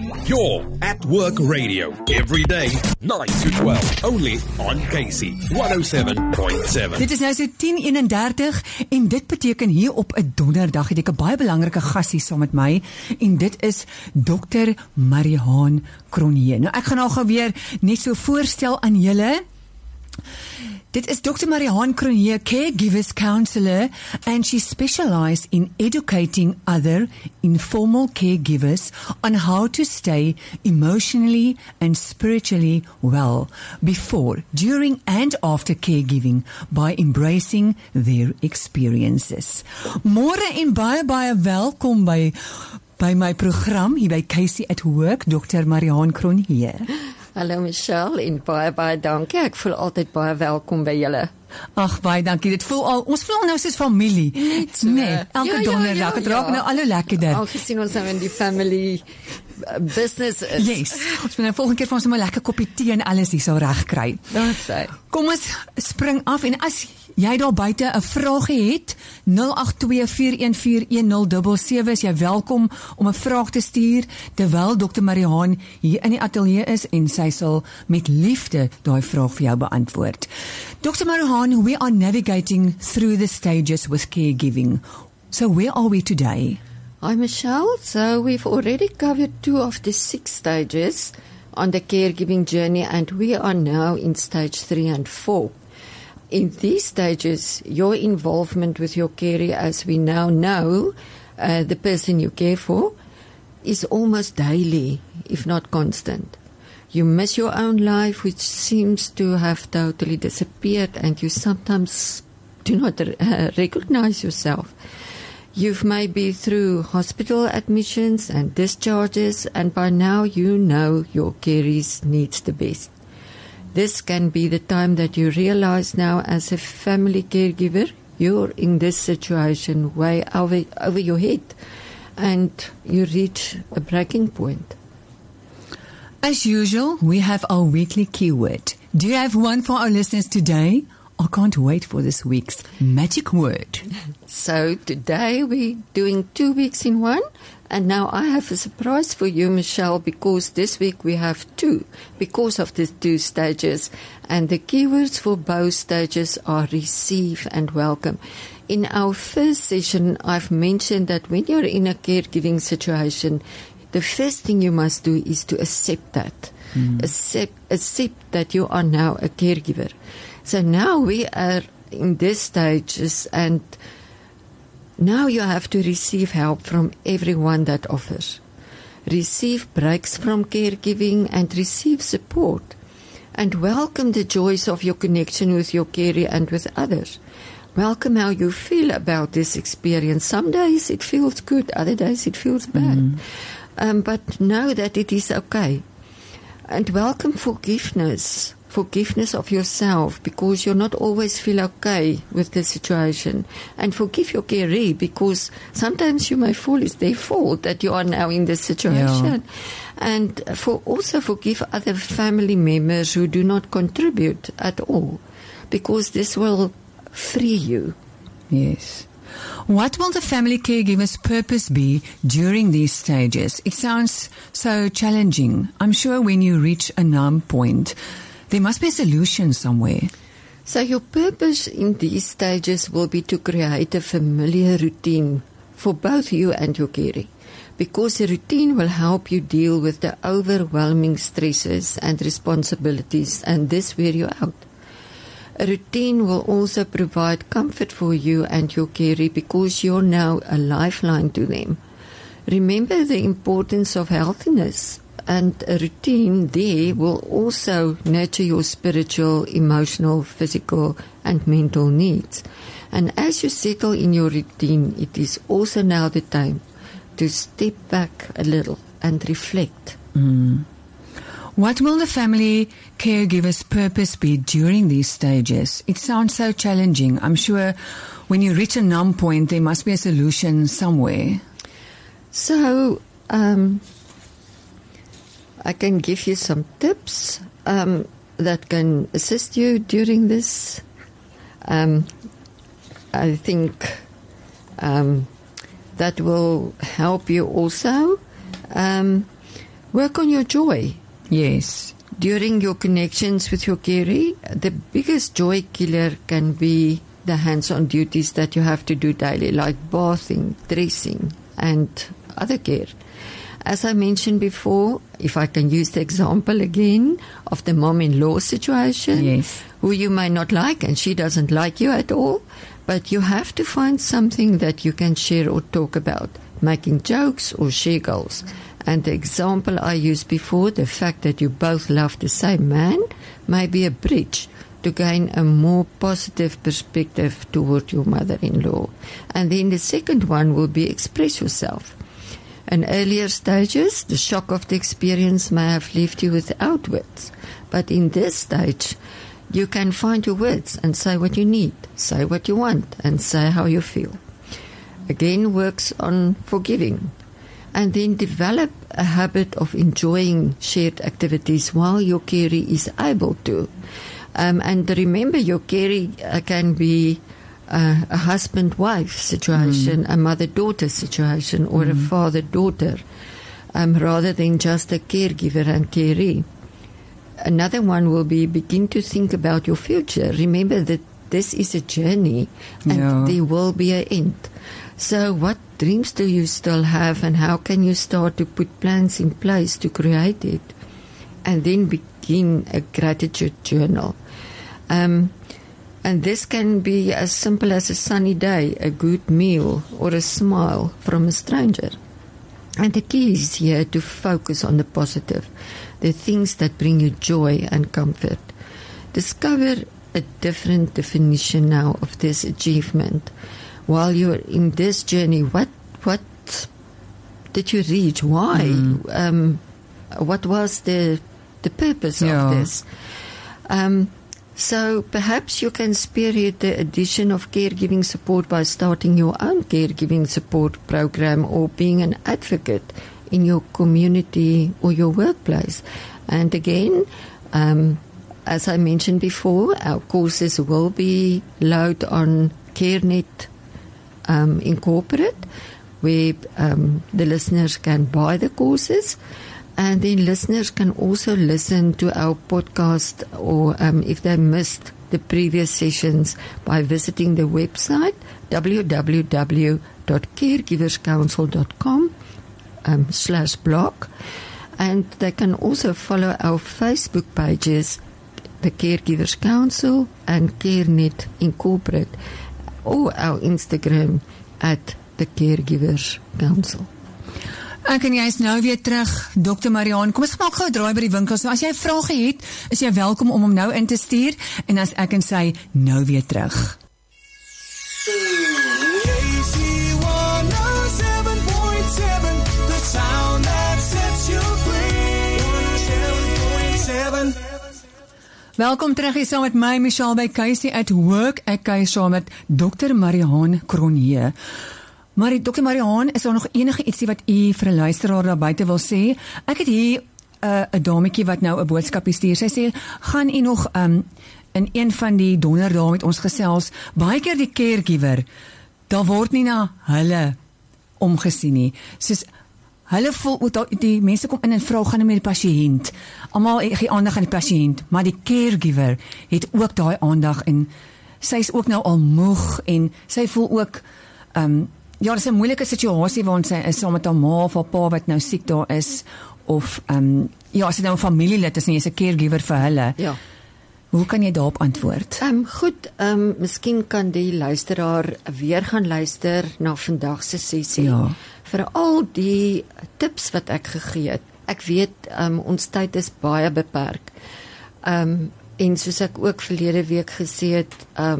Your At Work Radio. Every day, 9 to 12. Only on Casey 107.7. Dit is nou so 10:31 en dit beteken hier op 'n donderdag het ek 'n baie belangrike gas hier saam met my en dit is Dr. Marihaan Cronje. Nou ek gaan nou gou weer net so voorstel aan julle. Dit is Dr. Marihaan Cronje, caregivers counselor, and she specializes in educating other informal caregivers on how to stay emotionally and spiritually well before, during and after caregiving by embracing their experiences. Môre en baie welkom by my program hier by Casey at Work, Dr. Marihaan Cronje. Hallo Michelle en baie dankie. Ek voel altyd baie welkom by julle. Ag, baie dankie. Ons voel nou soos familie. Nee, elke donderdag. Het raak nou al hoe lekkerder. Aangesien ons nou in die family business is. Yes. Ons moet nou volgende keer vir ons 'n lekker koppie tee en alles hier sal regkry. Dan sê. Kom ons spring af en as jy daar buite 'n vraagie het, 082414107 is jy welkom om 'n vraag te stuur terwyl Dr. Marihaan hier in die ateljee is en sy sal met liefde daai vraag vir jou beantwoord. Dr. Marihaan, we are navigating through the stages with caregiving. So where are we today? Hi Michelle, so we've already covered 2 of the 6 stages on the caregiving journey and we are now in stage 3 and 4. In these stages, your involvement with your carer, as we now know, the person you care for, is almost daily, if not constant. You miss your own life, which seems to have totally disappeared, and you sometimes do not recognize yourself. You've maybe through hospital admissions and discharges, and by now you know your carees needs the best. This can be the time that you realize now as a family caregiver, you're in this situation way over your head, and you reach a breaking point. As usual, we have our weekly keyword. Do you have one for our listeners today? I can't wait for this week's magic word. So today we're doing 2 weeks in one, and now I have a surprise for you, Michelle, because this week we have 2, because of the 2 stages, and the keywords for both stages are receive and welcome. In our first session, I've mentioned that when you're in a caregiving situation, the first thing you must do is to accept that. Accept that you are now a caregiver. So now we are in these stages, and now you have to receive help from everyone that offers. Receive breaks from caregiving and receive support. And welcome the joys of your connection with your carer and with others. Welcome how you feel about this experience. Some days it feels good, other days it feels bad. But know that it is okay. And welcome forgiveness of yourself, because you'll not always feel okay with the situation. And forgive your carer, because sometimes you may feel it's their fault that you are now in this situation. Yeah. And also forgive other family members who do not contribute at all, because this will free you. Yes. What will the family caregiver's purpose be during these stages? It sounds so challenging. I'm sure when you reach a numb point, there must be a solution somewhere. So your purpose in these stages will be to create a familiar routine for both you and your carer, because the routine will help you deal with the overwhelming stresses and responsibilities, and this wear you out. A routine will also provide comfort for you and your carer, because you're now a lifeline to them. Remember the importance of healthiness, and a routine there will also nurture your spiritual, emotional, physical and mental needs. And as you settle in your routine, it is also now the time to step back a little and reflect. What will the family caregiver's purpose be during these stages? It sounds so challenging. I'm sure when you reach a numb point, there must be a solution somewhere. So, I can give you some tips that can assist you during this. I think that will help you also. work on your joy. Yes. During your connections with your carey, the biggest joy killer can be the hands-on duties that you have to do daily, like bathing, dressing, and other care. As I mentioned before, if I can use the example again of the mom-in-law situation, Yes. who you may not like and she doesn't like you at all, but you have to find something that you can share or talk about, making jokes or share goals. And the example I used before, the fact that you both love the same man, may be a bridge to gain a more positive perspective toward your mother-in-law. And then the second one will be express yourself. In earlier stages, the shock of the experience may have left you without words. But in this stage, you can find your words and say what you need, say what you want, and say how you feel. Again, works on forgiving. And then develop a habit of enjoying shared activities while your carey is able to. And remember, your carey can be a husband-wife situation, a mother-daughter situation, or a father-daughter, rather than just a caregiver and carey. Another one will be begin to think about your future. Remember that this is a journey and there will be an end. So what dreams do you still have, and how can you start to put plans in place to create it? And then begin a gratitude journal. And this can be as simple as a sunny day, a good meal, or a smile from a stranger. And the key is here to focus on the positive, the things that bring you joy and comfort. Discover a different definition now of this achievement. While you're in this journey, what did you reach? Why? What was the purpose of this? So perhaps you can spearhead the addition of caregiving support by starting your own caregiving support program or being an advocate in your community or your workplace. And again, as I mentioned before, our courses will be loaded on CareNet Incorporate, where the listeners can buy the courses. And then listeners can also listen to our podcast, or if they missed the previous sessions, by visiting the website www.caregiverscouncil.com/blog. And they can also follow our Facebook pages, the Caregivers Council and CareNet Incorporate, or our Instagram at the Caregivers Council. Ek en jy is nou weer terug, Dr. Marihan. Kom ons maak gou 'n draai by die winkel. So as jy 'n vraag het, is jy welkom om hom nou in te stuur. En as ek en sy nou weer terug. Welkom terug hier saam met my, Michelle by Casey at Work. Ek kuier saam met Dr. Marihan Cronje. Maar Dr. Marihan, is daar nog enige ietsie wat u vir 'n luisteraar daar buite wil sê? Ek het hier 'n dametjie wat nou 'n boodskap stuur. Sy sê, gaan u nog in een van die donderdae met ons gesels, baie keer die caregiver, daar word nie na hulle omgesien nie. Soos hulle voel ook, die mense kom in en vra, gaan met die pasiënt. Almal gee aandag aan die pasiënt, maar die caregiver het ook daai aandag en sy is ook nou al moeg en sy voel ook ja, dis 'n moeilike situasie waarin sy is saam met haar ma of haar pa wat nou siek daar is, of ja, as dit nou 'n familielid is en jy's 'n caregiver vir hulle. Ja. Hoe kan jy daarop antwoord? Goed, miskien kan die luisteraar weer gaan luister na vandag se sessie. Ja. Vir al die tips wat ek gegee het. Ek weet ons tyd is baie beperk. En soos ek ook verlede week gesê het,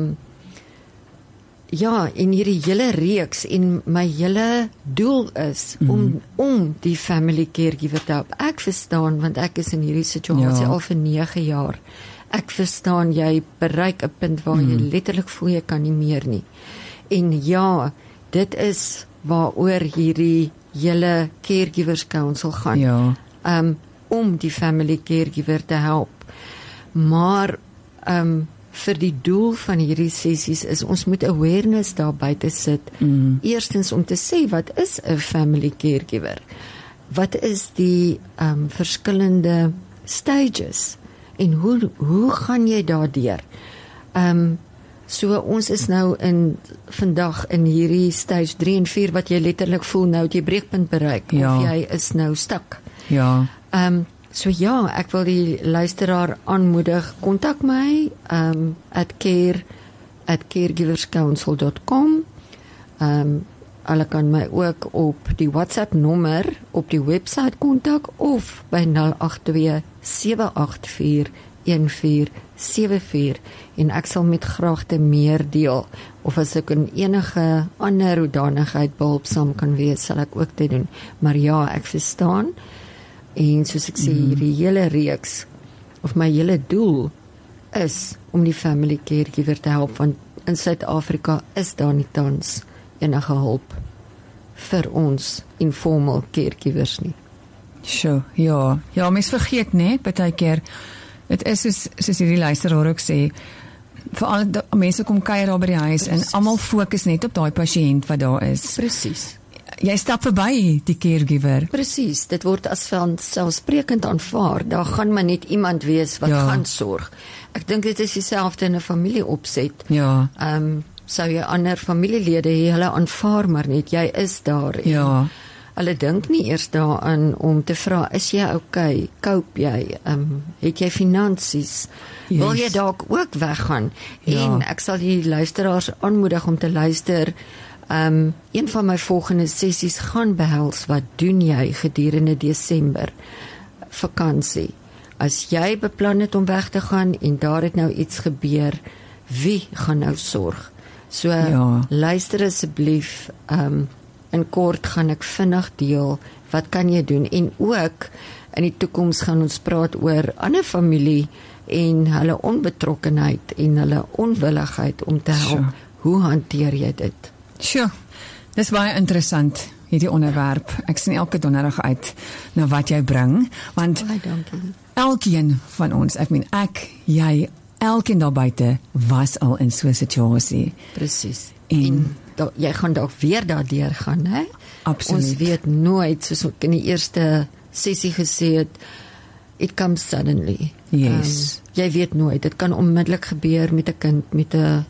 ja, in hierdie hele reeks en my hele doel is om die family caregiver te help. Ek verstaan, want ek is in hierdie situasie al vir 9 jaar. Ek verstaan, jy bereik 'n punt waar jy letterlik voel jy kan nie meer nie. En ja, dit is waaroor hierdie hele Caregivers Council gaan. Ja. Om die family caregiver te help. Maar vir die doel van hierdie sessies is ons moet awareness daar buite sit. Eerstens om te sê wat is 'n family caregiver? wat is die verskillende stages en hoe gaan jy daardeur? So ons is nou vandag in hierdie stage 3 en 4 wat jy letterlik voel nou het jy breekpunt bereik of jy is nou stuk. Ja. So ja, ek wil die luisteraar aanmoedig, kontak my at caregiverscouncil.com. Hulle kan my ook op die WhatsApp nommer op die website kontak of by 082-784-1474 en ek sal met graagte meer deel of as ek in enige ander hoedanigheid behulpsaam kan wees, sal ek ook dit doen. Maar ja, ek verstaan en soos ek sê, hierdie hele reeks of my hele doel is om die family caregiver te help, want in Suid-Afrika is daar nie tans enige hulp vir ons informal caregivers nie. Sure, ja, mens vergeet net baie keer, dit is soos hierdie luisteraar ook sê, veral mense kom kuier daar by die huis en almal fokus net op daai pasiënt wat daar is. Presies. Jy stap verby die caregiver. Presies, dit word as vanselfsprekend aanvaar. Daar gaan maar net iemand wees wat gaan sorg. Ek dink dit is dieselfde in 'n familieopset. Ja. Sou jy ander familielede hê, hulle aanvaar maar net, jy is daar. Ja. Hulle dink nie eers daaraan om te vra, is jy okay? Koop jy? Het jy finansies? Yes. Wil jy dalk ook weggaan? Ja. En ek sal die luisteraars aanmoedig om te luister. Een van my volgende sessies gaan behels, wat doen jy gedurende Desember vakansie? As jy beplan het om weg te gaan en daar het nou iets gebeur, wie gaan nou sorg? So luister asseblief, in kort gaan ek vinnig deel, wat kan jy doen? En ook in die toekoms gaan ons praat oor ander familie en hulle onbetrokkenheid en hulle onwilligheid om te help. Hoe hanteer jy dit? Sjoe, dis baie interessant, hierdie onderwerp. Ek sien elke donderdag uit na wat jy bring, want elkeen van ons, ek, jy, elkeen daar buite was al in so 'n situasie. Precies. En jy gaan dalk weer daardeur gaan, hè? Absoluut. Ons weet nooit, soos ek in die eerste sessie gesê het, it comes suddenly. Yes. Jy weet nooit, dit kan onmiddellik gebeur met 'n kind, met 'n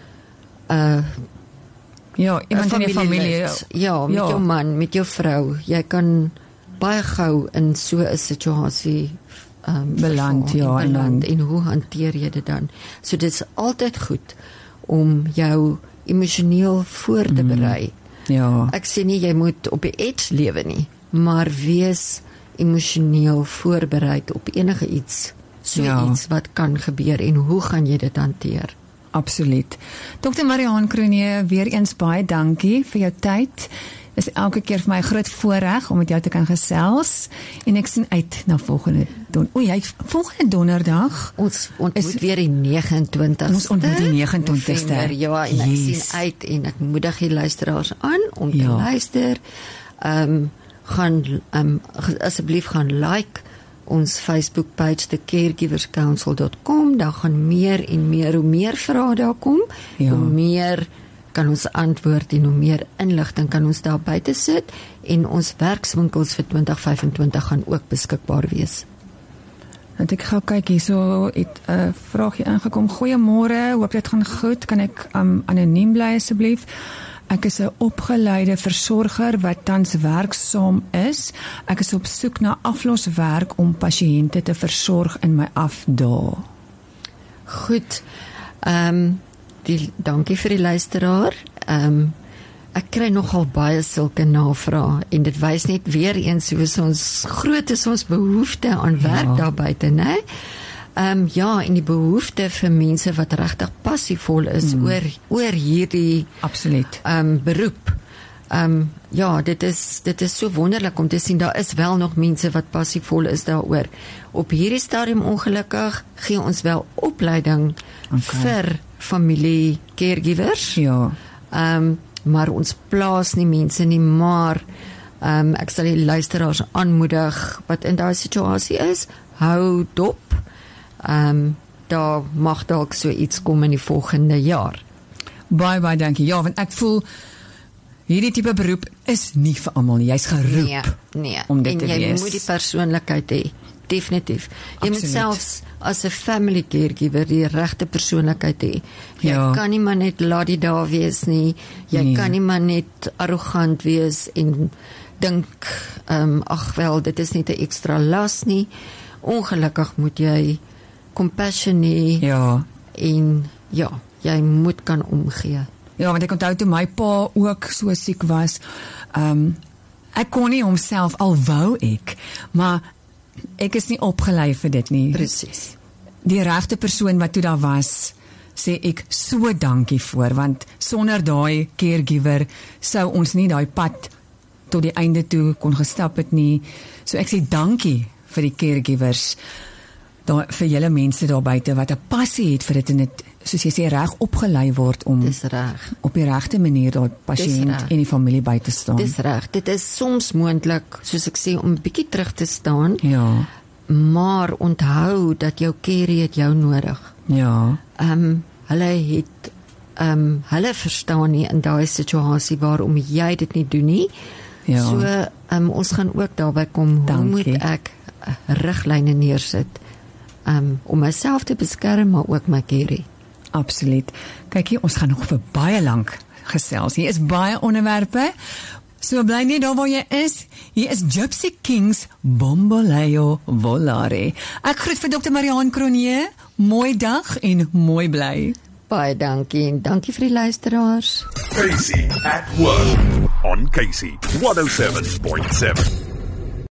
iemand in die familie. Met jou man, met jou vrou. Jy kan baie gou in so 'n situasie beland, en hoe hanteer jy dit dan? So dit is altyd goed om jou emosioneel voor te berei. Ja. Ek sê nie jy moet op die edge lewe nie, maar wees emosioneel voorbereid op enige iets, iets wat kan gebeur en hoe gaan jy dit hanteer? Absoluut. Dr. Marihan Cronje, weer eens baie dankie vir jou tyd. Is elke keer vir my 'n groot voorreg om met jou te kan gesels en ek sien uit na volgende donderdag. Ons ontmoet weer die 29ste. Ons ontmoet die 29ste. Ja, en ek sien uit en ek moedig die luisteraars aan om te luister. Gaan asseblief gaan like ons Facebook page thecaregiverscouncil.com. Daar gaan meer en meer, hoe meer vrae daar kom, hoe meer kan ons antwoord en hoe meer inligting kan ons daar buite sit en ons werkswinkels vir 2025 gaan ook beskikbaar wees. Want ek gaan kyk hier, so het 'n vraagie ingekom. Goeiemôre, hoop dit gaan goed. Kan ek anoniem bly asseblief? Ek is 'n opgeleide versorger wat tans werksaam is. Ek is op soek na afloswerk om pasiënte te versorg in my afdae. Goed. Dankie vir die luisteraar. Ek kry nogal baie sulke navrae en dit wys net weer eens hoe groot is ons behoefte aan werk daar buite, né? En die behoefte vir mense wat regtig passievol is oor hierdie absoluut beroep. Dit is so wonderlik om te sien, daar is wel nog mense wat passievol is daaroor. Op hierdie stadium ongelukkig gee ons wel opleiding vir familie caregivers. Maar ons plaas nie mense nie, maar ek sal die luisteraars aanmoedig wat in daai situasie is, hou dop. Daar mag dalk so iets kom in die volgende jaar. Baie dankie. Ja, want ek voel hierdie tipe beroep is nie vir almal nie. Jy's geroep Nee. om dit en te jy wees. moet die persoonlikheid hê. Definitief. Jy moet Absoluut. selfs as 'n family caregiver die regte persoonlikheid hê. Jy Ja. kan nie maar net la-di-da wees nie. Jy Nee. kan nie maar net arrogant wees en dink ag wel, dit is net 'n ekstra las nie. Ongelukkig moet jy compassion hê Ja. en ja, jy moet kan omgee. Ja, want ek onthou toe my pa ook so siek was, ek kon nie homself al wou ek, maar ek is nie opgelei vir dit nie. Presies. Die regte persoon wat toe daar was, sê ek so dankie voor, want sonder daai caregiver sou ons nie daai pad tot die einde toe kon gestap het nie. So ek sê dankie vir die caregivers, vir julle mense daar buite wat 'n passie het vir dit en dit, soos jy sê, reg opgelei word om Dis reg. op die regte manier daai pasiënt reg. en die familie by te staan. Dis reg. Dit is soms moontlik, soos ek sê, om 'n bietjie terug te staan, Ja, maar onthou dat jou carry het jou nodig. ja, Hulle verstaan nie in daai situasie waarom jy dit nie doen nie. ja. So ons gaan ook daarby kom, hoe Dankie. moet ek riglyne neersit om myself te beskerm, maar ook my carry. Absoluut. Kyk hier, ons gaan nog vir baie lank gesels. Hier is baie onderwerpe. So bly net daar waar jy is. Hier is Gypsy Kings Bomboleo Volare. Ek groet vir Dr. Marihan Cronje. Mooi dag en mooi bly. Baie dankie en dankie vir die luisteraars. Casey at Work on Casey 107.7.